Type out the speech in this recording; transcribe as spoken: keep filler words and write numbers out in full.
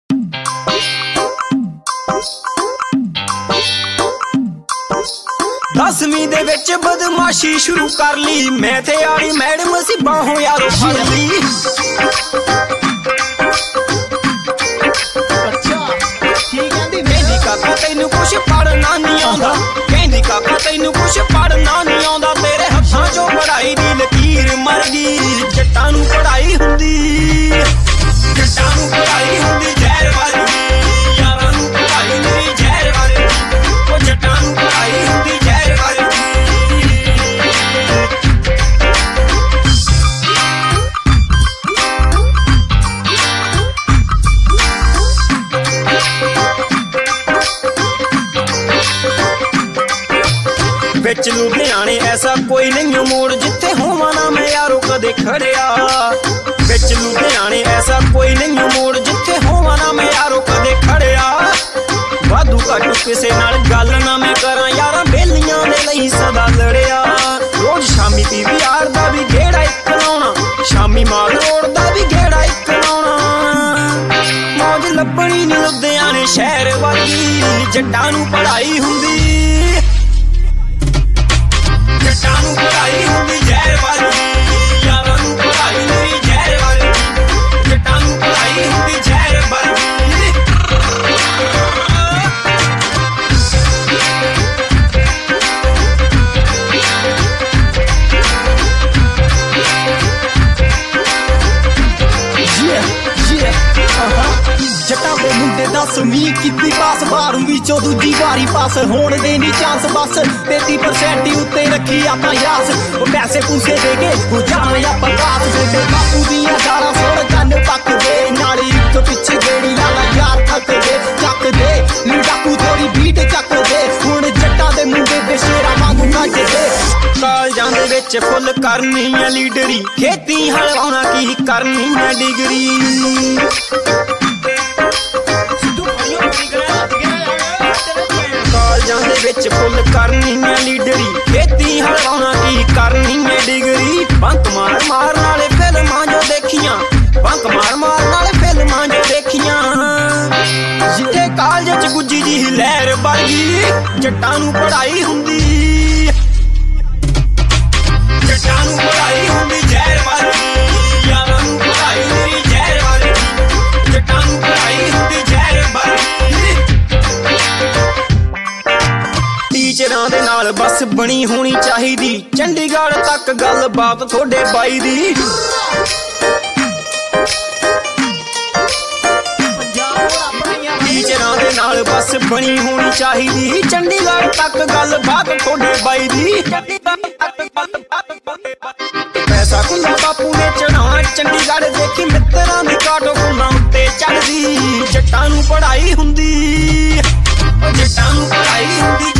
दसवीं दे विच बदमाशी शुरू कर ली, मैं ते आली मैडम सी बाहों यारो फड़ ली। कहंदी काका तैनू कुछ पढ़ना नहीं आंदा, कहंदी काका तैनू कुछ पढ़ना नहीं आंदा, तेरे हत्थां चों पढ़ाई दी लकीर मर गई। जट्टां नूं पढ़ाई हुंदी, जट्टां नूं पढ़ाई हुंदी जहर वर्गी, यारां नूं पढ़ाई हुंदी जहर वर्गी, ओ जट्टां नूं पढ़ाई हुंदी जहर वर्गी। विच लुधियाने ऐसा कोई नहीं मोड़ जिथे होवां ना मैं यारो कदे खड़िया। विच लुधियाने ऐसा कोई नहीं मोड़ जिथे होवां ना मैं यारो कदे खड़िया। वाधू घट्ट किसे नाल गल ना मैं करां, यारां बेलियां दे लई सदा लड़िया। रोज शामी पीवीआर दा भी गेड़ा इक लाउणा, शामी माल रोड दा भी गेड़ा इक लाउणा। मौज लभणी नी लुधियाने शहर वर्गी, जट्टां नूं पढ़ाई हुंदी, जट्टां नूं पढ़ाई हुंदी जहर वर्गी, यारां नूं पढ़ाई हुंदी जहर वर्गी, जट्टां नूं पढ़ाई हुंदी जहर वर्गी। जट्टां दे मुंडे दसवीं कीती पास, बारहवीं चों दूजी वारी पास होण दे नी चांस, बस तेती परसेंट ही उत्ते रखी आपां यास। ओ पैसे पूसे दे के हो जाण आपां पास, बेटे बापू दियां गालां सुण कंन पक दे, नाले इक पिछे गेड़ी लाला यार थक दे, चक दे नी डाकू थोड़ी बीट चक दे, हुण जट्टां दे मुंडे ते शेरां वांगू नच दे। कालजां दे विच फुल करनी है लीडरी, खेती हलवाउणा की करनी है डिगरी। कालजां दे विच फुल करनी है लीडरी, खेती हलवाउणा की करनी है डिगरी। बंक मार मार नाले फिल्मां जो देखियां, बंक मार मार नाले फिल्मां जो देखियां। जिथे कालज च गुज्जी जी लहर वर्गी, जट्टां नूं पढ़ाई हुंदी, जट्टां नूं पढ़ाई हुंदी जहर वर्गी, यारां नूं पढ़ाई हुंदी जहर वर्गी, जट्टां नूं पढ़ाई हुंदी जहर वर्गी। टीचरां दे नाल बस बनी होनी चाहिदी, चंडीगढ़ तक गल बात थोड़े बाई दी। टीचरां दे नाल बस बनी होनी चाहिदी, चंडीगढ़ तक गल बात थोड़े बाई दी। पैसा खुला बापू ने चढ़ाउणा चंडीगढ़, देखी मित्तरां दी काटो फुल्लां उत्ते चढ़दी। जट्टां नूं पढ़ाई हुंदी, जट्टां नूं पढ़ाई हुंदी